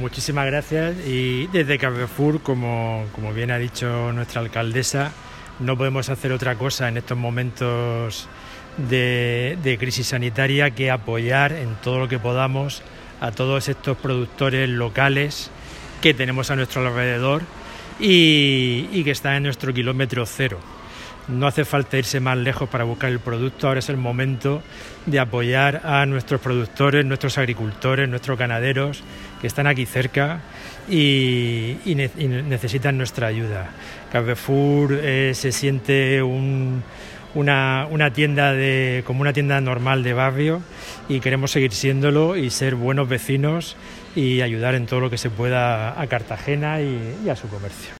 muchísimas gracias. Y desde Carrefour, como bien ha dicho nuestra alcaldesa, no podemos hacer otra cosa en estos momentos de crisis sanitaria que apoyar en todo lo que podamos a todos estos productores locales que tenemos a nuestro alrededor y que están en nuestro kilómetro cero. No hace falta irse más lejos para buscar el producto. Ahora es el momento de apoyar a nuestros productores, nuestros agricultores, nuestros ganaderos que están aquí cerca y necesitan nuestra ayuda. Carrefour se siente una tienda como una tienda normal de barrio y queremos seguir siéndolo y ser buenos vecinos y ayudar en todo lo que se pueda a Cartagena y a su comercio.